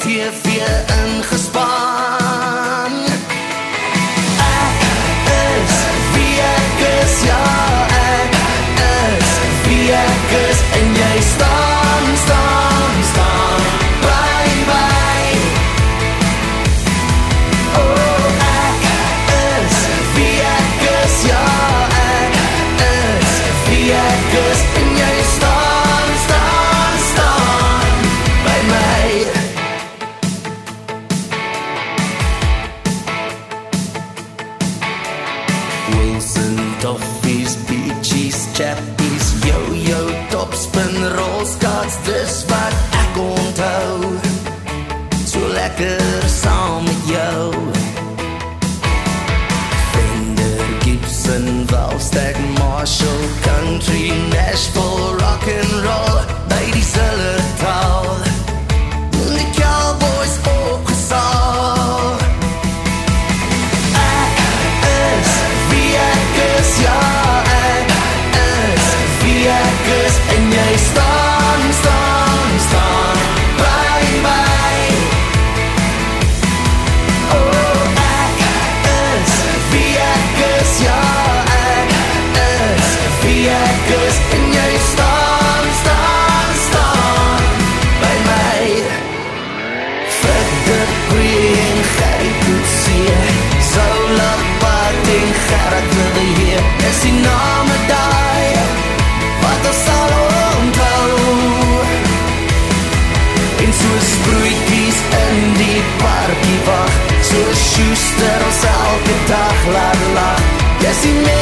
TV ingespan. Ek is wie ek is, ja, ek is wie ek is, en jy staan by my. Oh, ek is wie ek is, ja, ek is wie ek is, en jy staan by my. Wilson, Toffees, Beaches, Chappies, Yo-Yo, Topspin, Rolskats, dis wat ek onthou. So lekker saam met jou. Fender, Gibson, Valstag, Marshall, Country, Nashville, Rock'n'Roll, by die Sillertaal, die Cowboys ook gesaal. Ek is wie ek is, ja, ek is wie ek is, en jy staan by my. Oh, ek is wie ek is, ja, ek is wie ek is, en jy staan by my. Fredde Queen, Gerrie Coetzee, Zola Parting, Gerrit Willier, is die name daai wat ons sal onthou. En so sproetjies in die parkie wag, so Schuster ons elke dag laat lach. Dis die